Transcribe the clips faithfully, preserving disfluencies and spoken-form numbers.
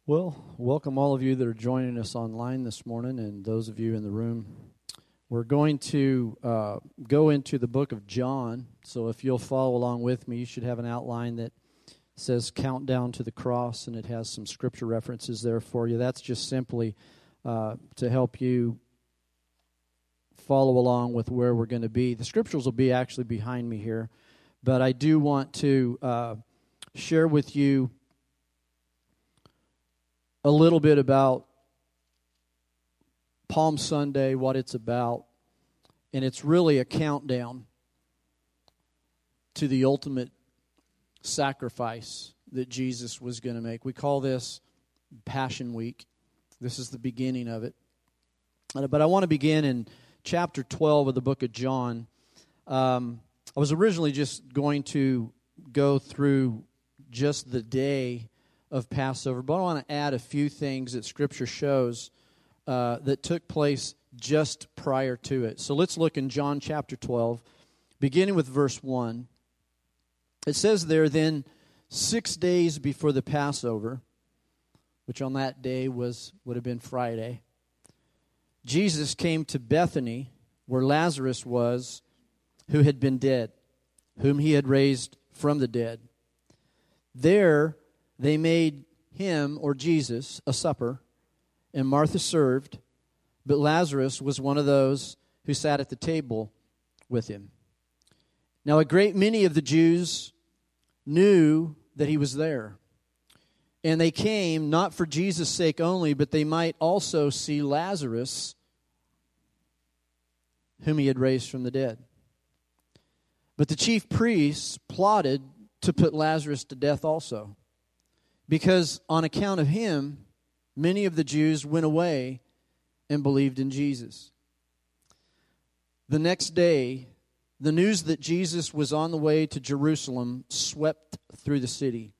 Well, welcome all of you that are joining us online this morning and those of you in the room. We're going to uh, go into the book of John, so if you'll follow along with me, you should have an outline that says Countdown to the Cross, and it has some scripture references there for you. That's just simply uh, to help you follow along with where we're going to be. The scriptures will be actually behind me here, but I do want to uh, share with you a little bit about Palm Sunday, what it's about, and it's really a countdown to the ultimate sacrifice that Jesus was going to make. We call this Passion Week. This is the beginning of it. But I want to begin in chapter twelve of the book of John. Um, I was originally just going to go through just the day of Passover, but I want to add a few things that Scripture shows uh, that took place just prior to it. So let's look in John chapter twelve, beginning with verse one. It says there, then six days before the Passover, which on that day was would have been Friday, Jesus came to Bethany, where Lazarus was, who had been dead, whom he had raised from the dead. There they made him, or Jesus, a supper, and Martha served, but Lazarus was one of those who sat at the table with him. Now a great many of the Jews knew that he was there, and they came not for Jesus' sake only, but they might also see Lazarus, whom he had raised from the dead. But the chief priests plotted to put Lazarus to death also, because on account of him, many of the Jews went away and believed in Jesus. The next day, the news that Jesus was on the way to Jerusalem swept through the city.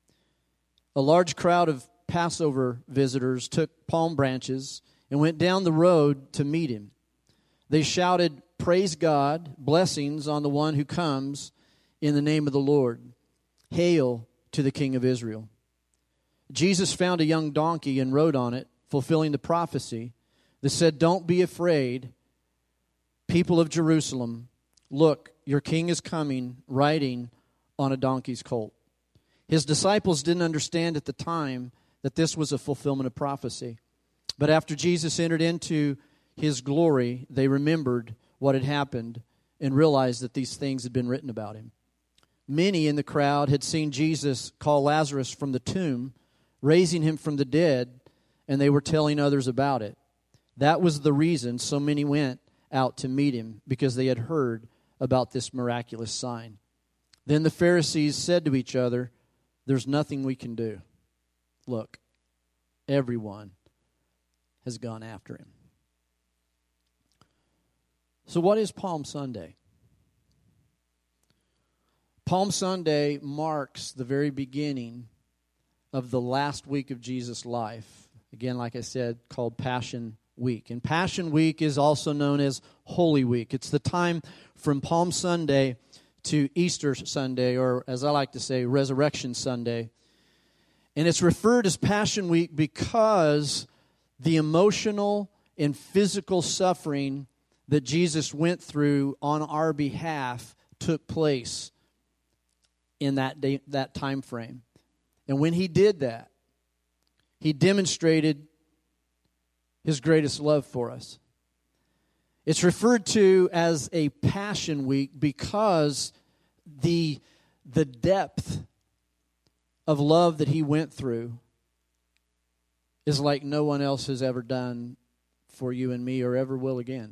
A large crowd of Passover visitors took palm branches and went down the road to meet him. They shouted, "Praise God, blessings on the one who comes in the name of the Lord. Hail to the King of Israel." Jesus found a young donkey and rode on it, fulfilling the prophecy that said, "Don't be afraid, people of Jerusalem. Look, your king is coming, riding on a donkey's colt." His disciples didn't understand at the time that this was a fulfillment of prophecy. But after Jesus entered into his glory, they remembered what had happened and realized that these things had been written about him. Many in the crowd had seen Jesus call Lazarus from the tomb, raising him from the dead, and they were telling others about it. That was the reason so many went out to meet him, because they had heard about this miraculous sign. Then the Pharisees said to each other, "There's nothing we can do. Look, everyone has gone after him." So what is Palm Sunday? Palm Sunday marks the very beginning of the last week of Jesus' life. Again, like I said, called Passion Week. And Passion Week is also known as Holy Week. It's the time from Palm Sunday to Easter Sunday, or as I like to say, Resurrection Sunday. And it's referred as Passion Week because the emotional and physical suffering that Jesus went through on our behalf took place in that day, that time frame. And when he did that, he demonstrated his greatest love for us. It's referred to as a Passion Week because the, the depth of love that he went through is like no one else has ever done for you and me or ever will again.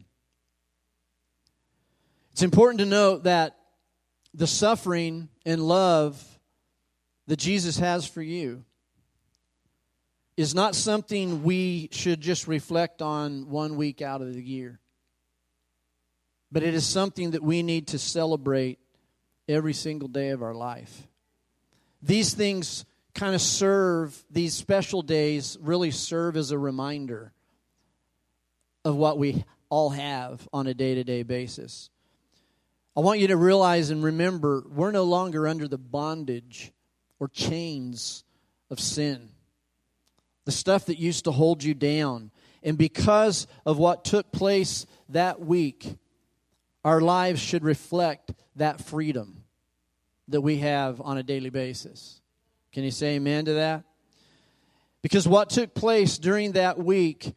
It's important to note that the suffering and love that Jesus has for you is not something we should just reflect on one week out of the year. But it is something that we need to celebrate every single day of our life. These things kind of serve, these special days really serve as a reminder of what we all have on a day-to-day basis. I want you to realize and remember, we're no longer under the bondage or chains of sin. the stuff that used to hold you down. And because of what took place that week, our lives should reflect that freedom that we have on a daily basis. Can you say amen to that? Because what took place during that week,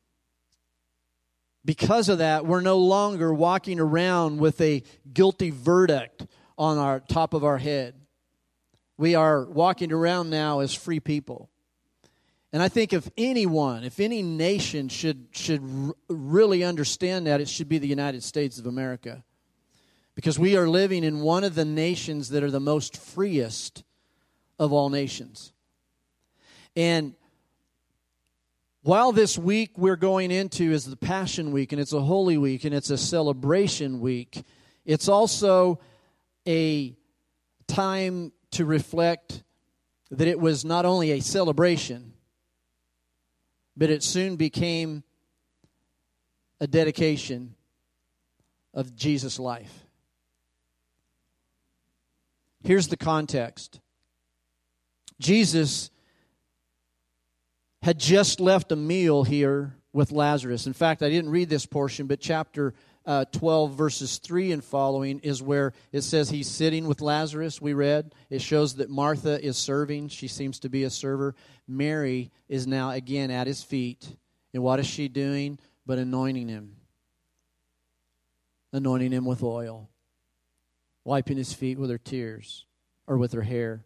because of that, we're no longer walking around with a guilty verdict on our top of our head. We are walking around now as free people. And I think if anyone, if any nation should should r- really understand that, it should be the United States of America. Because we are living in one of the nations that are the most freest of all nations. And while this week we're going into is the Passion Week, and it's a Holy Week, and it's a celebration week, it's also a time to reflect that it was not only a celebration, but it soon became a dedication of Jesus' life. Here's the context. Jesus had just left a meal here with Lazarus. In fact, I didn't read this portion, but chapter uh, twelve, verses three and following is where it says he's sitting with Lazarus, we read. It shows that Martha is serving. She seems to be a server. Mary is now again at his feet. And what is she doing? But anointing him. Anointing him with oil. Wiping his feet with her tears or with her hair.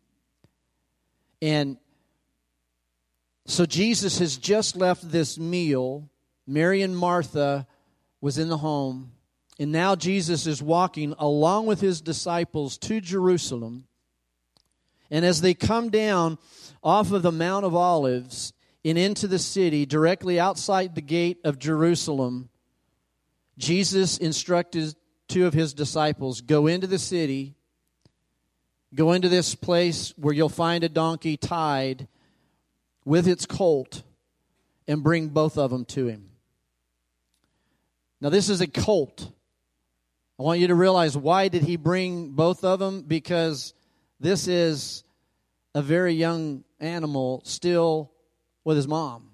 And so Jesus has just left this meal. Mary and Martha was in the home. And now Jesus is walking along with his disciples to Jerusalem. And as they come down off of the Mount of Olives and into the city, directly outside the gate of Jerusalem, Jesus instructed two of his disciples, go into the city, go into this place where you'll find a donkey tied with its colt, and bring both of them to him. Now this is a colt. I want you to realize, why did he bring both of them? Because this is a very young animal still with his mom.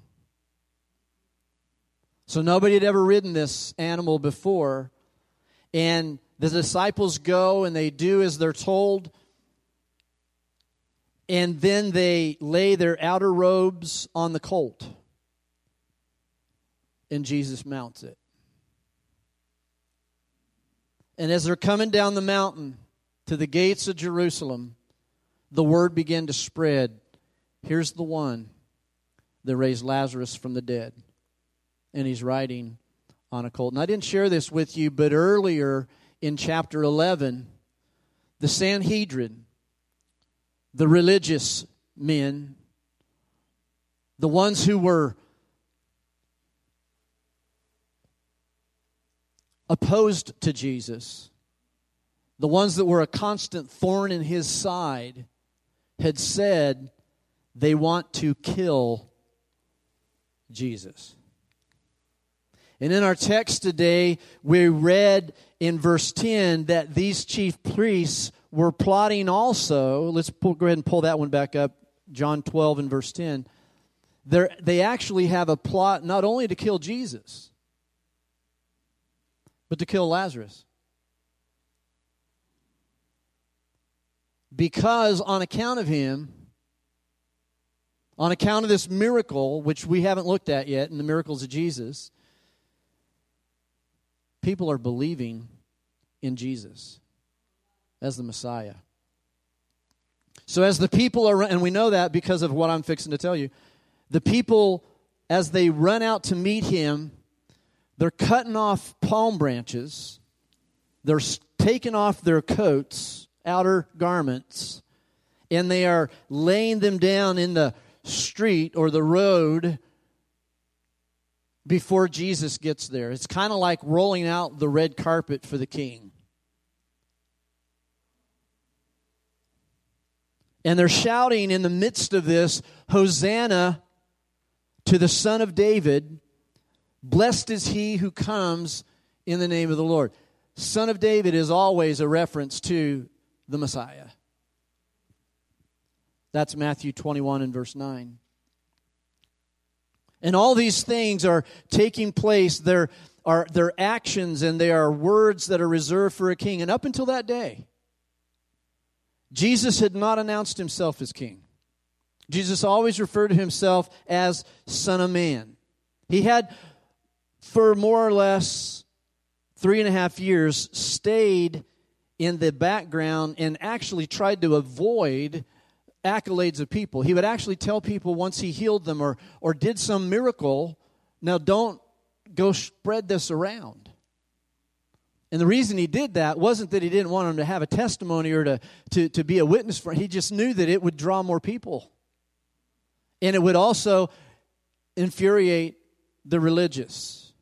So nobody had ever ridden this animal before. And the disciples go and they do as they're told. And then they lay their outer robes on the colt. And Jesus mounts it. And as they're coming down the mountain to the gates of Jerusalem, the word began to spread. Here's the one that raised Lazarus from the dead. And he's riding on a colt. And I didn't share this with you, but earlier in chapter eleven, the Sanhedrin, the religious men, the ones who were opposed to Jesus, the ones that were a constant thorn in his side, had said they want to kill Jesus. And in our text today, we read in verse ten that these chief priests were plotting also. Let's pull, go ahead and pull that one back up. John twelve and verse ten. They're, they actually have a plot not only to kill Jesus, but to kill Lazarus. Because on account of him, on account of this miracle, which we haven't looked at yet, in the miracles of Jesus, people are believing in Jesus as the Messiah. So as the people are, and we know that because of what I'm fixing to tell you, the people, as they run out to meet him, they're cutting off palm branches, they're taking off their coats, outer garments, and they are laying them down in the street or the road before Jesus gets there. It's kind of like rolling out the red carpet for the king. And they're shouting in the midst of this, Hosanna to the Son of David. Blessed is he who comes in the name of the Lord. Son of David is always a reference to the Messiah. That's Matthew twenty-one and verse nine. And all these things are taking place. They're, are, they're actions and they are words that are reserved for a king. And up until that day, Jesus had not announced himself as king. Jesus always referred to himself as Son of Man. He had, for more or less three and a half years, stayed in the background and actually tried to avoid accolades of people. He would actually tell people once he healed them or, or did some miracle, now don't go spread this around. And the reason he did that wasn't that he didn't want them to have a testimony or to, to, to be a witness for it. He just knew that it would draw more people. And it would also infuriate the religious.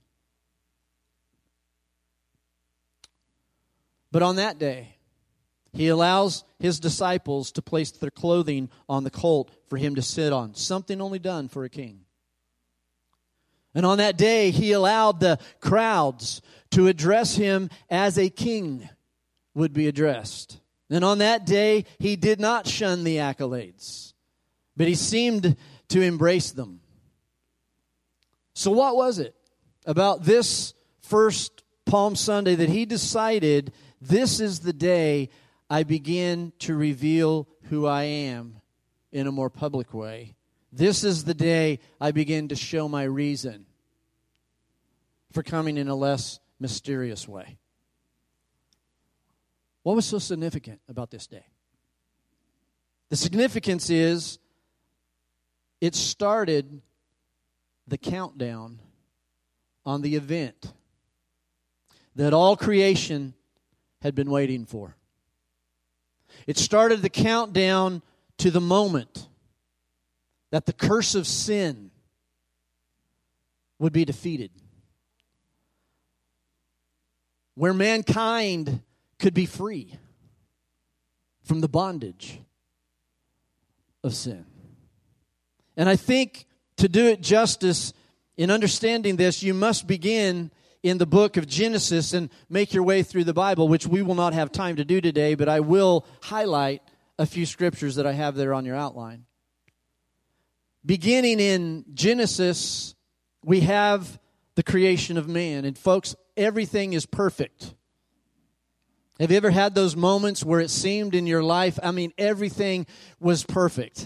But on that day, he allows his disciples to place their clothing on the colt for him to sit on, something only done for a king. And on that day, he allowed the crowds to address him as a king would be addressed. And on that day, he did not shun the accolades, but he seemed to embrace them. So what was it about this first Palm Sunday that he decided, this is the day I begin to reveal who I am in a more public way? This is the day I begin to show my reason for coming in a less mysterious way. What was so significant about this day? The significance is it started the countdown on the event that all creation had been waiting for. It started the countdown to the moment that the curse of sin would be defeated, where mankind could be free from the bondage of sin. And I think to do it justice in understanding this, you must begin in the book of Genesis and make your way through the Bible, which we will not have time to do today, but I will highlight a few scriptures that I have there on your outline. Beginning in Genesis, we have the creation of man. And folks, everything is perfect. Have you ever had those moments where it seemed in your life, I mean, everything was perfect?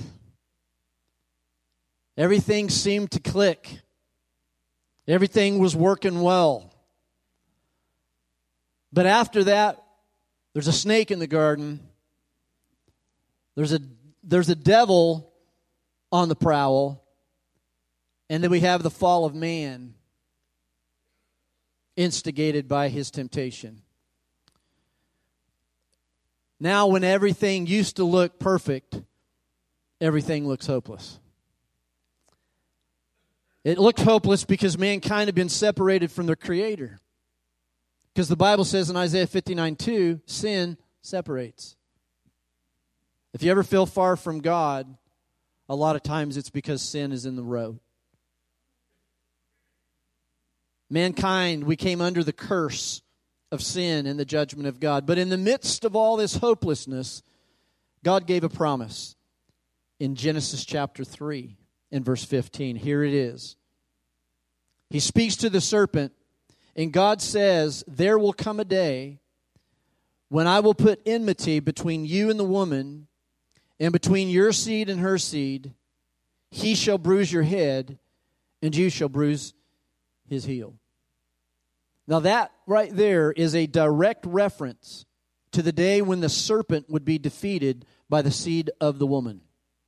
Everything seemed to click. Everything was working well. But after that, there's a snake in the garden. There's a, there's a devil on the prowl. And then we have the fall of man, instigated by his temptation. Now, when everything used to look perfect, everything looks hopeless. It looked hopeless because mankind had been separated from their Creator. Because the Bible says in Isaiah fifty-nine two, sin separates. If you ever feel far from God, a lot of times it's because sin is in the road. Mankind, we came under the curse of sin and the judgment of God. But in the midst of all this hopelessness, God gave a promise in Genesis chapter three. In verse fifteen, here it is. He speaks to the serpent, and God says, there will come a day when I will put enmity between you and the woman, and between your seed and her seed. He shall bruise your head, and you shall bruise his heel. Now that right there is a direct reference to the day when the serpent would be defeated by the seed of the woman.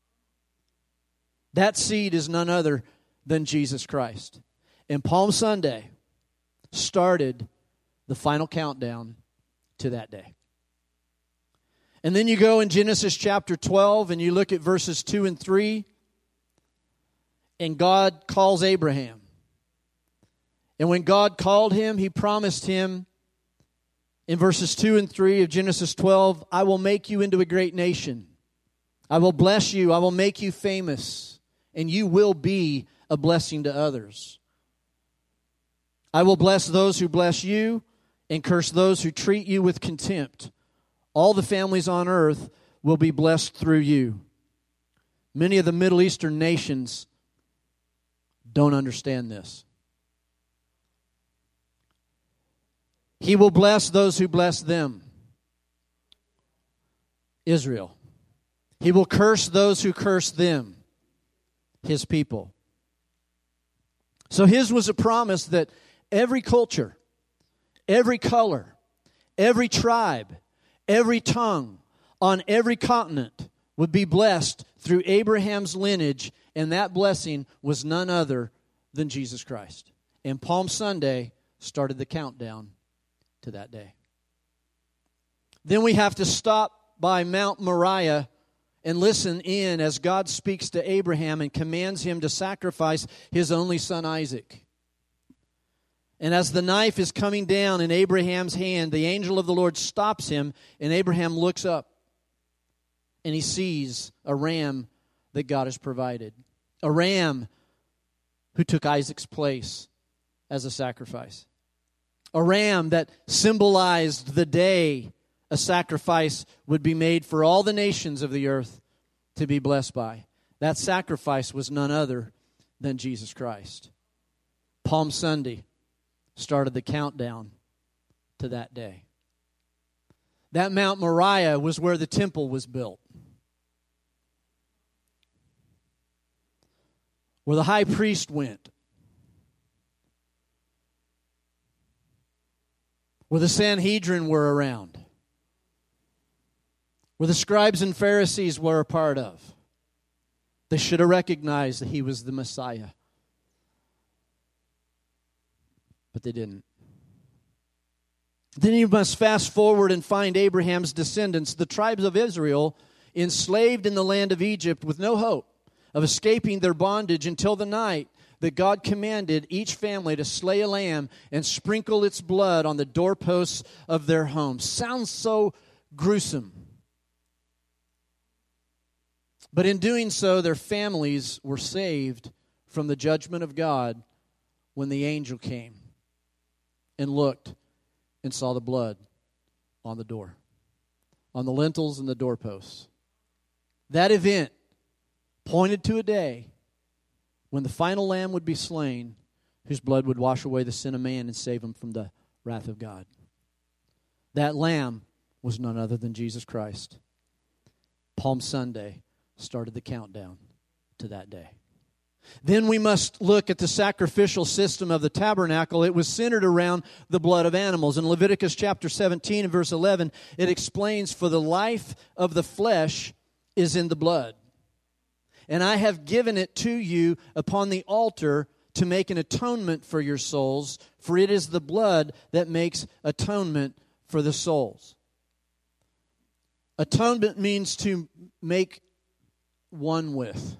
That seed is none other than Jesus Christ. And Palm Sunday started the final countdown to that day. And then you go in Genesis chapter twelve and you look at verses two and three. And God calls Abraham. And when God called him, He promised him in verses two and three of Genesis twelve, I will make you into a great nation. I will bless you. I will make you famous. And you will be a blessing to others. I will bless those who bless you and curse those who treat you with contempt. All the families on earth will be blessed through you. Many of the Middle Eastern nations don't understand this. He will bless those who bless them. Israel. He will curse those who curse them. His people. So his was a promise that every culture, every color, every tribe, every tongue, on every continent would be blessed through Abraham's lineage, and that blessing was none other than Jesus Christ. And Palm Sunday started the countdown to that day. Then we have to stop by Mount Moriah and listen in as God speaks to Abraham and commands him to sacrifice his only son Isaac. And as the knife is coming down in Abraham's hand, the angel of the Lord stops him, and Abraham looks up, and he sees a ram that God has provided. A ram who took Isaac's place as a sacrifice. A ram that symbolized the day a sacrifice would be made for all the nations of the earth to be blessed by. That sacrifice was none other than Jesus Christ. Palm Sunday started the countdown to that day. That Mount Moriah was where the temple was built, where the high priest went, where the Sanhedrin were around, where the scribes and Pharisees were a part of. They should have recognized that he was the Messiah. But they didn't. Then you must fast forward and find Abraham's descendants, the tribes of Israel, enslaved in the land of Egypt with no hope of escaping their bondage until the night that God commanded each family to slay a lamb and sprinkle its blood on the doorposts of their homes. Sounds so gruesome. But in doing so, their families were saved from the judgment of God when the angel came and looked and saw the blood on the door, on the lintels and the doorposts. That event pointed to a day when the final lamb would be slain, whose blood would wash away the sin of man and save him from the wrath of God. That lamb was none other than Jesus Christ. Palm Sunday started the countdown to that day. Then we must look at the sacrificial system of the tabernacle. It was centered around the blood of animals. In Leviticus chapter seventeen and verse eleven, it explains, "For the life of the flesh is in the blood. And I have given it to you upon the altar to make an atonement for your souls, for it is the blood that makes atonement for the souls." Atonement means to make one with.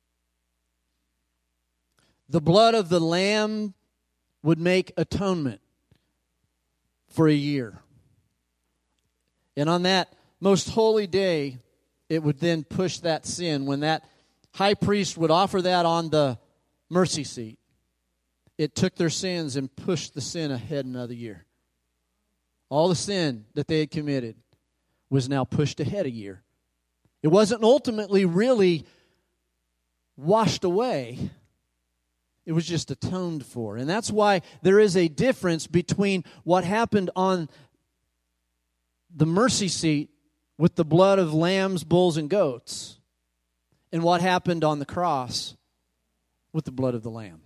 The blood of the lamb would make atonement for a year. And on that most holy day, it would then push that sin. When that high priest would offer that on the mercy seat, it took their sins and pushed the sin ahead another year. All the sin that they had committed was now pushed ahead a year. It wasn't ultimately really washed away. It was just atoned for. And that's why there is a difference between what happened on the mercy seat with the blood of lambs, bulls, and goats, and what happened on the cross with the blood of the lamb.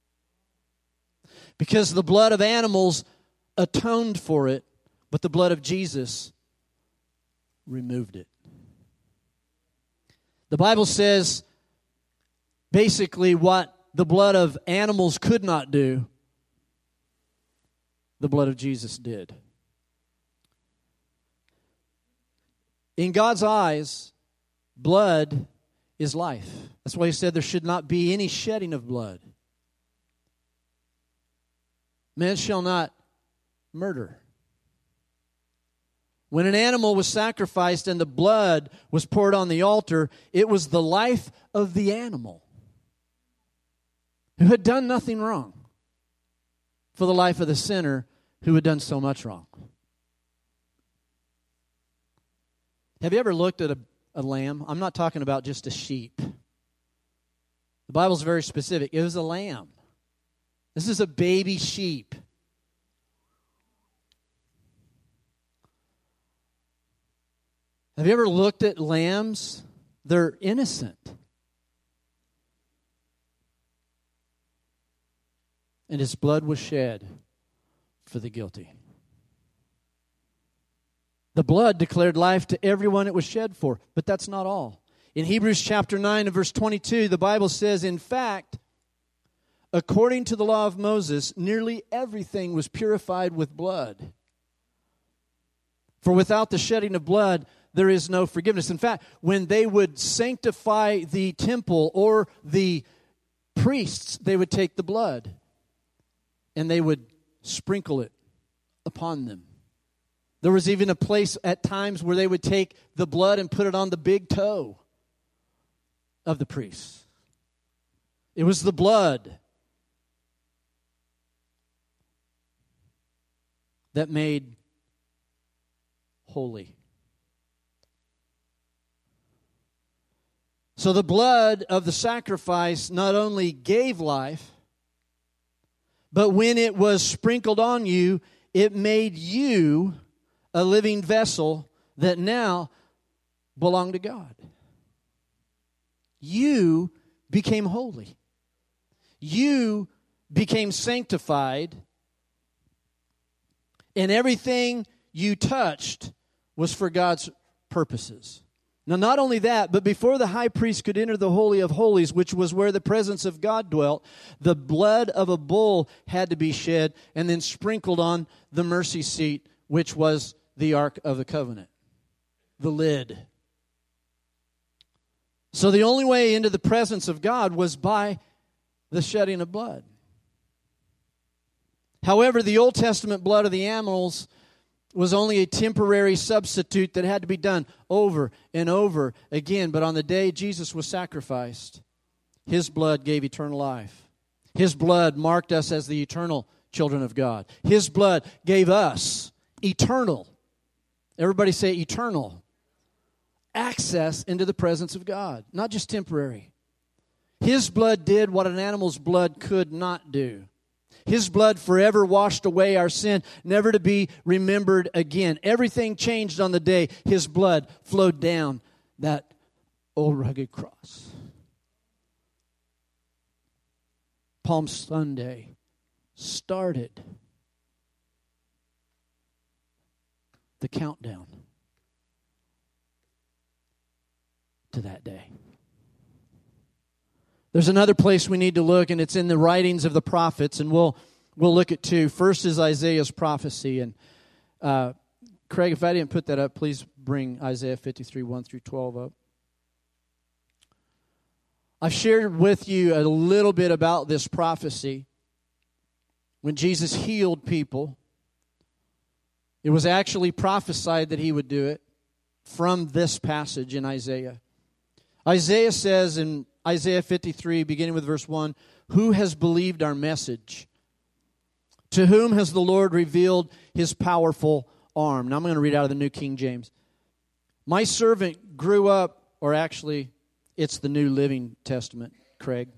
Because the blood of animals atoned for it, but the blood of Jesus removed it. The Bible says basically what the blood of animals could not do, the blood of Jesus did. In God's eyes, blood is life. That's why he said there should not be any shedding of blood. Man shall not murder. When an animal was sacrificed and the blood was poured on the altar, it was the life of the animal, who had done nothing wrong, for the life of the sinner who had done so much wrong. Have you ever looked at a, a lamb? I'm not talking about just a sheep. The Bible's very specific. It was a lamb. This is a baby sheep. Have you ever looked at lambs? They're innocent. And his blood was shed for the guilty. The blood declared life to everyone it was shed for, but that's not all. In Hebrews chapter nine and verse twenty-two, the Bible says, in fact, according to the law of Moses, nearly everything was purified with blood. For without the shedding of blood, there is no forgiveness. In fact, when they would sanctify the temple or the priests, they would take the blood and they would sprinkle it upon them. There was even a place at times where they would take the blood and put it on the big toe of the priest. It was the blood that made holy. So the blood of the sacrifice not only gave life, but when it was sprinkled on you, it made you a living vessel that now belonged to God. You became holy. You became sanctified. And everything you touched was for God's purposes. Now, not only that, but before the high priest could enter the Holy of Holies, which was where the presence of God dwelt, the blood of a bull had to be shed and then sprinkled on the mercy seat, which was the Ark of the Covenant, the lid. So the only way into the presence of God was by the shedding of blood. However, the Old Testament blood of the animals was only a temporary substitute that had to be done over and over again. But on the day Jesus was sacrificed, His blood gave eternal life. His blood marked us as the eternal children of God. His blood gave us eternal, everybody say eternal, access into the presence of God, not just temporary. His blood did what an animal's blood could not do. His blood forever washed away our sin, never to be remembered again. Everything changed on the day His blood flowed down that old rugged cross. Palm Sunday started the countdown to that day. There's another place we need to look, and it's in the writings of the prophets, and we'll we'll look at two. First is Isaiah's prophecy, and uh, Craig, if I didn't put that up, please bring Isaiah fifty-three, one through twelve up. I've shared with you a little bit about this prophecy. When Jesus healed people, it was actually prophesied that He would do it from this passage in Isaiah. Isaiah says in Isaiah fifty-three, beginning with verse one, "Who has believed our message? To whom has the Lord revealed His powerful arm?" Now I'm going to read out of the New King James. "My servant grew up," or actually, it's the New Living Testament, Craig.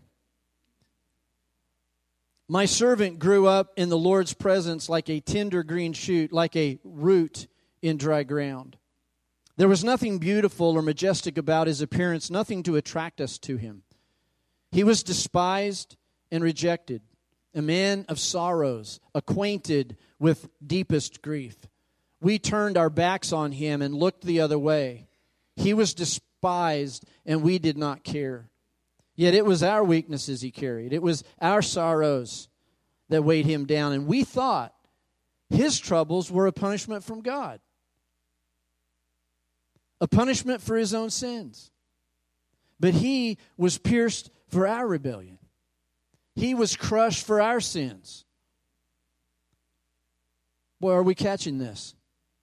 "My servant grew up in the Lord's presence like a tender green shoot, like a root in dry ground. There was nothing beautiful or majestic about His appearance, nothing to attract us to Him. He was despised and rejected, a man of sorrows, acquainted with deepest grief. We turned our backs on Him and looked the other way. He was despised and we did not care. Yet it was our weaknesses He carried. It was our sorrows that weighed Him down. And we thought His troubles were a punishment from God, a punishment for His own sins. But He was pierced for our rebellion. He was crushed for our sins." Boy, are we catching this?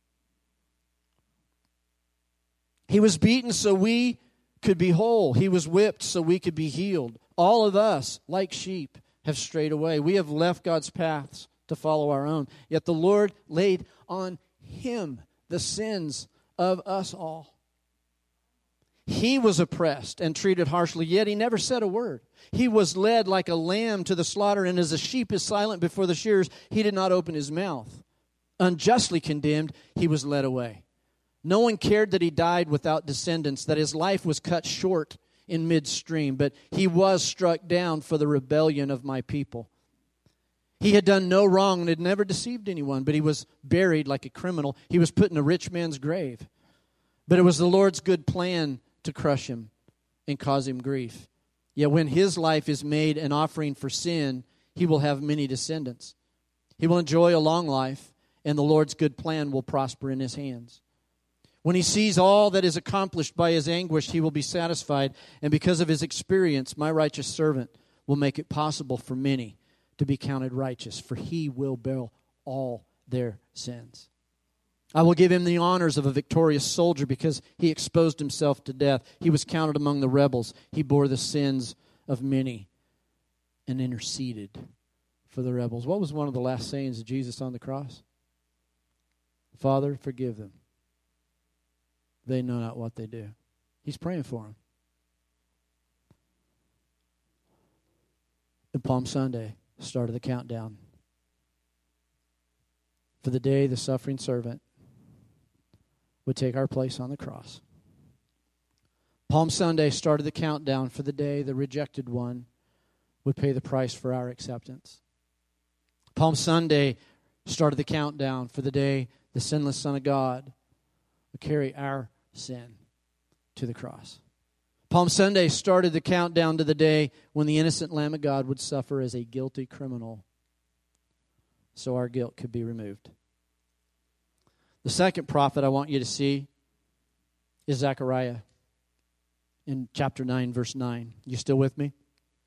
"He was beaten so we could be whole. He was whipped so we could be healed. All of us, like sheep, have strayed away. We have left God's paths to follow our own. Yet the Lord laid on Him the sins of us all." He was oppressed and treated harshly, yet he never said a word. He was led like a lamb to the slaughter, and as a sheep is silent before the shearers, he did not open his mouth. Unjustly condemned, he was led away. No one cared that he died without descendants, that his life was cut short in midstream, but he was struck down for the rebellion of my people. He had done no wrong and had never deceived anyone, but he was buried like a criminal. He was put in a rich man's grave. But it was the Lord's good plan to crush him and cause him grief. Yet when his life is made an offering for sin, he will have many descendants. He will enjoy a long life, and the Lord's good plan will prosper in his hands. When he sees all that is accomplished by his anguish, he will be satisfied, and because of his experience, my righteous servant will make it possible for many to be counted righteous, for he will bear all their sins. I will give him the honors of a victorious soldier because he exposed himself to death. He was counted among the rebels. He bore the sins of many and interceded for the rebels. What was one of the last sayings of Jesus on the cross? Father, forgive them. They know not what they do. He's praying for them. And Palm Sunday started the countdown for the day the suffering servant would take our place on the cross. Palm Sunday started the countdown for the day the rejected one would pay the price for our acceptance. Palm Sunday started the countdown for the day the sinless Son of God would carry our sin to the cross. Palm Sunday started the countdown to the day when the innocent Lamb of God would suffer as a guilty criminal so our guilt could be removed. The second prophet I want you to see is Zechariah in chapter nine, verse nine. You still with me?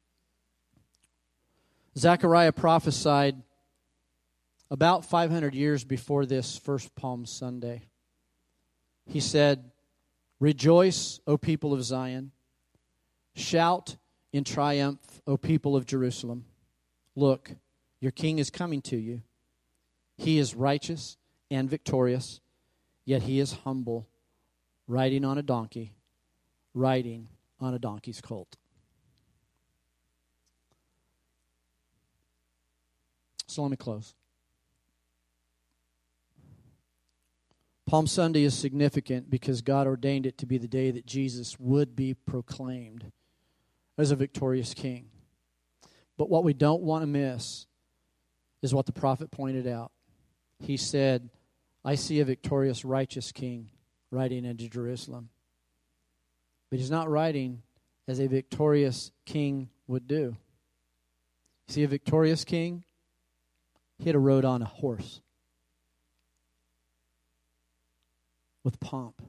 Zechariah prophesied about five hundred years before this first Palm Sunday. He said, "Rejoice, O people of Zion. Shout in triumph, O people of Jerusalem. Look, your king is coming to you. He is righteous and victorious, yet he is humble, riding on a donkey, riding on a donkey's colt." So let me close. Palm Sunday is significant because God ordained it to be the day that Jesus would be proclaimed as a victorious king. But what we don't want to miss is what the prophet pointed out. He said, "I see a victorious, righteous king riding into Jerusalem." But he's not riding as a victorious king would do. See, a victorious king, he'd have rode on a horse with pomp.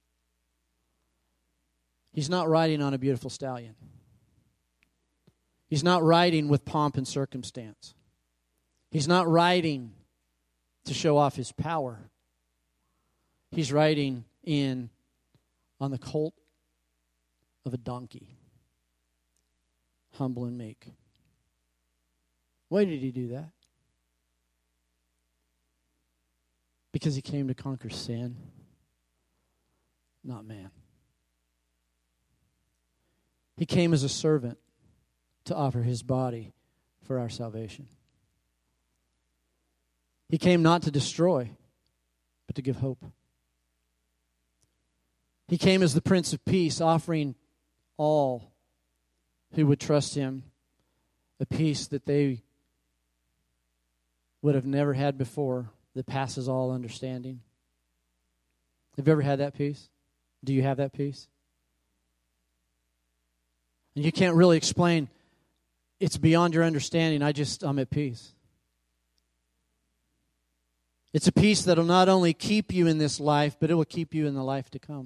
He's not riding on a beautiful stallion. He's not riding with pomp and circumstance. He's not riding to show off his power. He's riding in on the colt of a donkey, humble and meek. Why did he do that? Because he came to conquer sin, not man. He came as a servant to offer his body for our salvation. He came not to destroy, but to give hope. He came as the Prince of Peace, offering all who would trust him a peace that they would have never had before, that passes all understanding. Have you ever had that peace? Do you have that peace? And you can't really explain, it's beyond your understanding, I just, I'm at peace. It's a peace that will not only keep you in this life, but it will keep you in the life to come.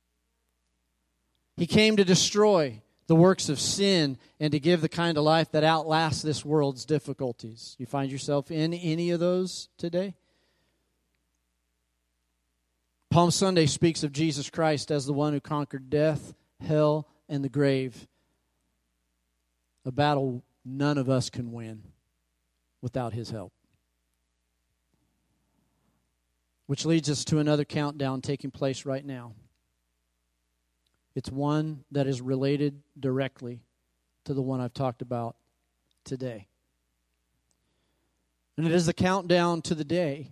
He came to destroy the works of sin and to give the kind of life that outlasts this world's difficulties. You find yourself in any of those today? Palm Sunday speaks of Jesus Christ as the one who conquered death, hell, and the grave. A battle none of us can win without his help. Which leads us to another countdown taking place right now. It's one that is related directly to the one I've talked about today. And it is the countdown to the day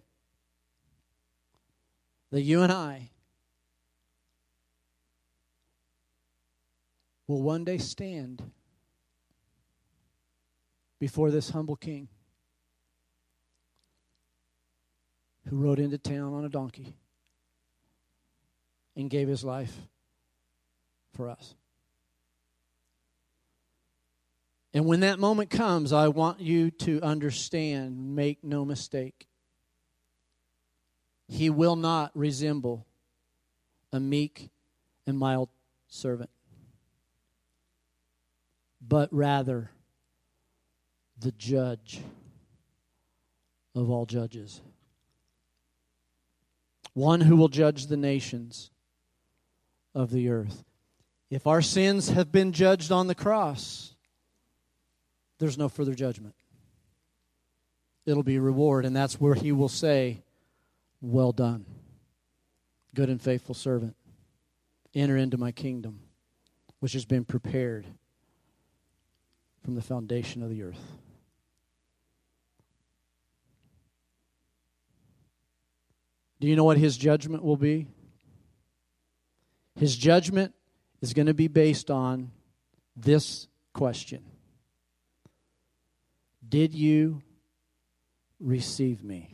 that you and I will one day stand before this humble king who rode into town on a donkey and gave his life for us. And when that moment comes, I want you to understand, make no mistake, he will not resemble a meek and mild servant, but rather the judge of all judges. One who will judge the nations of the earth. If our sins have been judged on the cross, there's no further judgment. It'll be reward, and that's where he will say, well done, good and faithful servant. Enter into my kingdom, which has been prepared from the foundation of the earth. Do you know what his judgment will be? His judgment is going to be based on this question. Did you receive me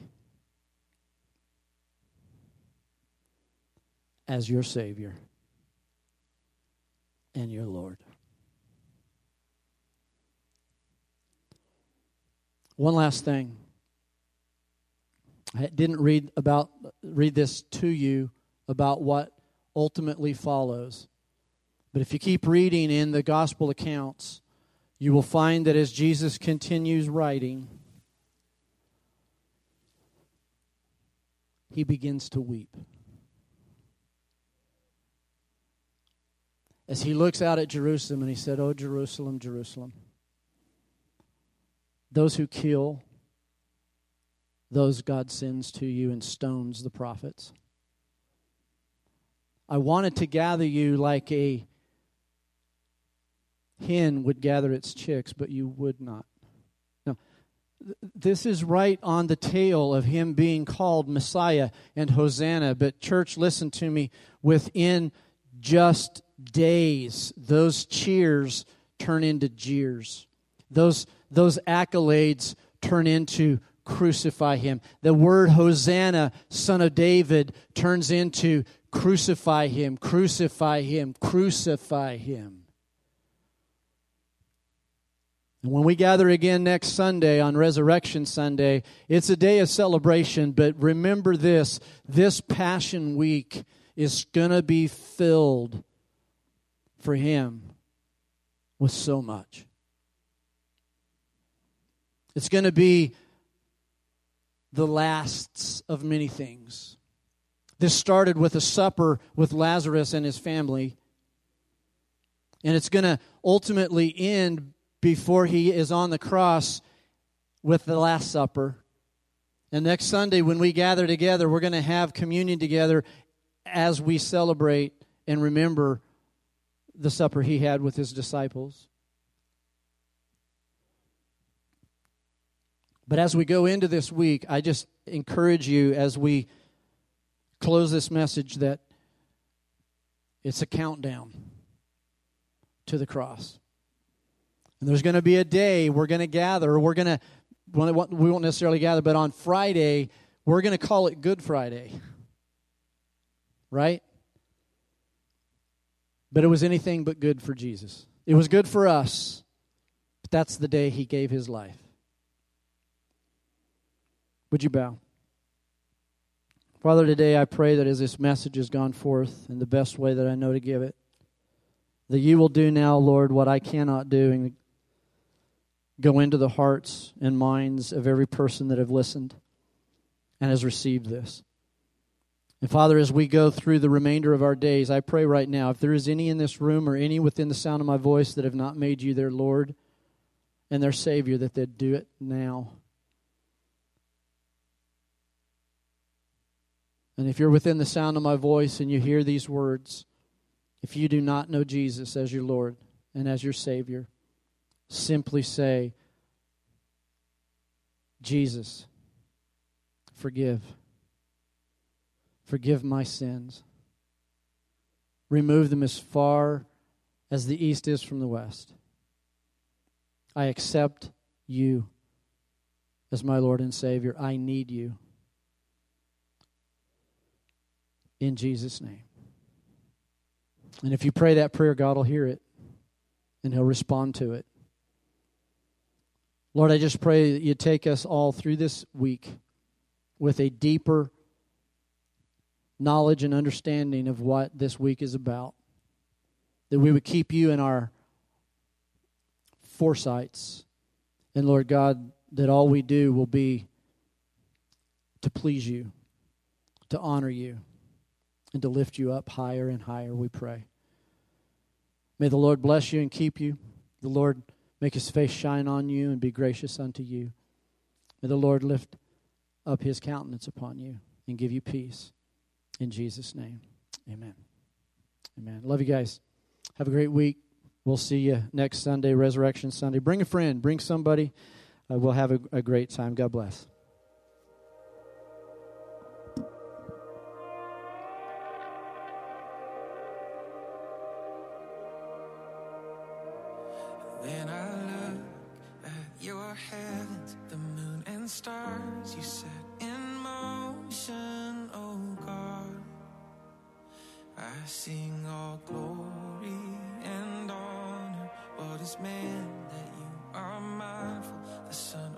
as your Savior and your Lord? One last thing. I didn't read about read this to you about what ultimately follows. But if you keep reading in the gospel accounts, you will find that as Jesus continues writing, he begins to weep. As he looks out at Jerusalem and he said, "Oh, Jerusalem, Jerusalem, those who kill, those God sends to you and stones the prophets. I wanted to gather you like a hen would gather its chicks, but you would not." Now, th- this is right on the tail of him being called Messiah and Hosanna. But church, listen to me. Within just days, those cheers turn into jeers. Those, those accolades turn into crucify him. The word Hosanna, son of David, turns into crucify him, crucify him, crucify him. And when we gather again next Sunday on Resurrection Sunday, it's a day of celebration, but remember this, this Passion Week is going to be filled for him with so much. It's going to be the lasts of many things. This started with a supper with Lazarus and his family, and it's going to ultimately end before he is on the cross with the Last Supper. And next Sunday when we gather together, we're going to have communion together as we celebrate and remember the supper he had with his disciples. But as we go into this week, I just encourage you as we close this message that it's a countdown to the cross. And there's going to be a day we're going to gather. We're going to, we won't necessarily gather, but on Friday, we're going to call it Good Friday. Right? But it was anything but good for Jesus. It was good for us, but that's the day he gave his life. Would you bow? Father, today I pray that as this message has gone forth in the best way that I know to give it, that you will do now, Lord, what I cannot do, and go into the hearts and minds of every person that have listened and has received this. And Father, as we go through the remainder of our days, I pray right now, if there is any in this room or any within the sound of my voice that have not made you their Lord and their Savior, that they'd do it now. And if you're within the sound of my voice and you hear these words, If you do not know Jesus as your Lord and as your Savior, simply say, Jesus, forgive. Forgive my sins. Remove them as far as the east is from the west. I accept you as my Lord and Savior. I need you. In Jesus' name. And if you pray that prayer, God will hear it, and He'll respond to it. Lord, I just pray that you take us all through this week with a deeper knowledge and understanding of what this week is about. That we would keep you in our foresights. And Lord God, that all we do will be to please you, to honor you, and to lift you up higher and higher, we pray. May the Lord bless you and keep you. The Lord make His face shine on you and be gracious unto you. May the Lord lift up His countenance upon you and give you peace. In Jesus' name, amen. Amen. Love you guys. Have a great week. We'll see you next Sunday, Resurrection Sunday. Bring a friend. Bring somebody. Uh, we'll have a, a great time. God bless. When I look at your heavens, the moon and stars you set in motion, oh God, I sing all glory and honor. What is man that you are mindful, the Son